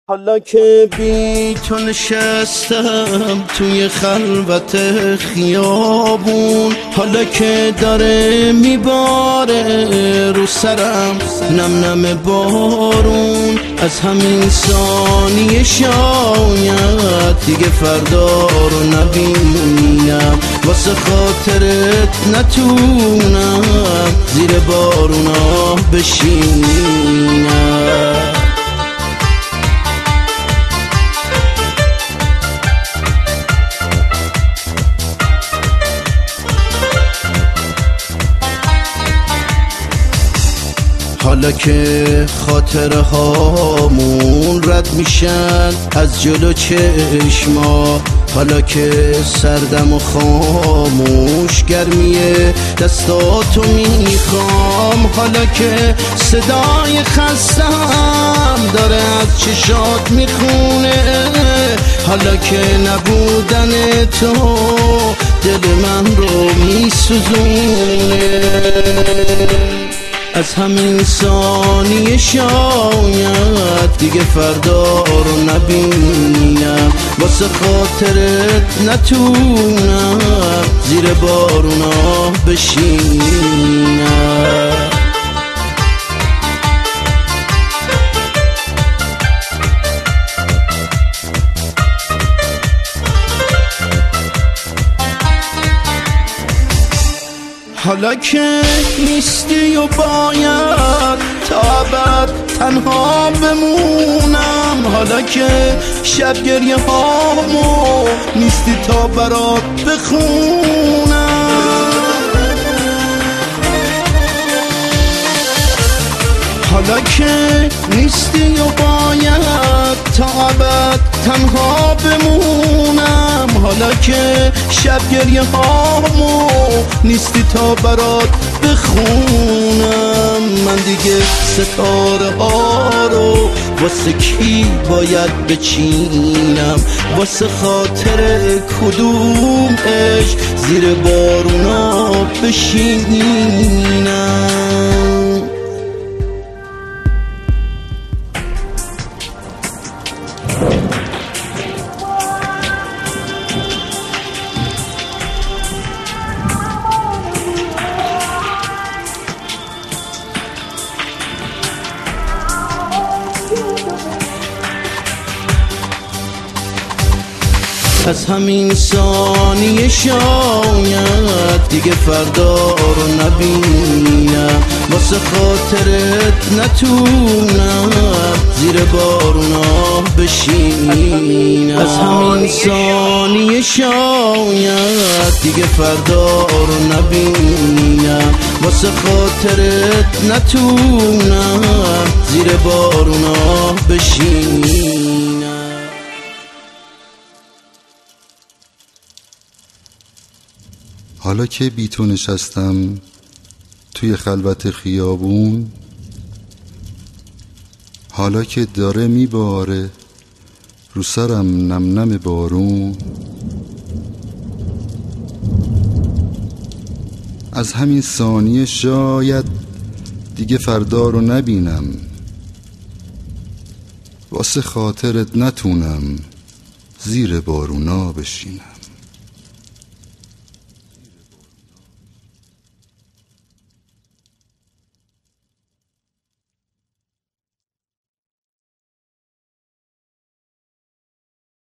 حالا که بی تو نشستم توی خلوت خیابون، حالا که داره میباره رو سرم نم نم بارون، از همین ثانیه شاید دیگه فردا رو نبینم، واسه خاطرت نتونم زیر بارونا بشینم. حالا که خاطره هامون رد میشن از جلو چشما، حالا که سردم و خاموش گرمیه دستاتو میخوام، حالا که صدای خستم داره از چشات میخونه، حالا که نبودن تو دل من رو میسوزونه، از همین ثانیه شاید دیگه فردا رو نبینم، واسه خاطرت نتونم زیر بارونا بشینم. حالا که نیستی و باید تا ابد تنها بمونم، حالا که شب گریه هامو نیستی تا برات بخونم، حالا که نیستی و باید تا ابد تنها بمونم، حالا که شب گریه هامو نیستی تا برات بخونم، من دیگه ستاره ها رو واسه کی باید بچینم، واسه خاطر کدوم عشق زیر بارونا بشینم. از همین ثانیه شاید دیگه فردا رو نبینم، واسه خاطرت نتونم زیر بارونا بشینم، از همین ثانیه شاید دیگه فردا رو نبینم، واسه خاطرت نتونم زیر بارونا بشینم. حالا که بی تو نشستم توی خلوت خیابون، حالا که داره میباره رو سرم نم نم بارون، از همین ثانیه شاید دیگه فردا رو نبینم، واسه خاطرت نتونم زیر بارونا بشینم.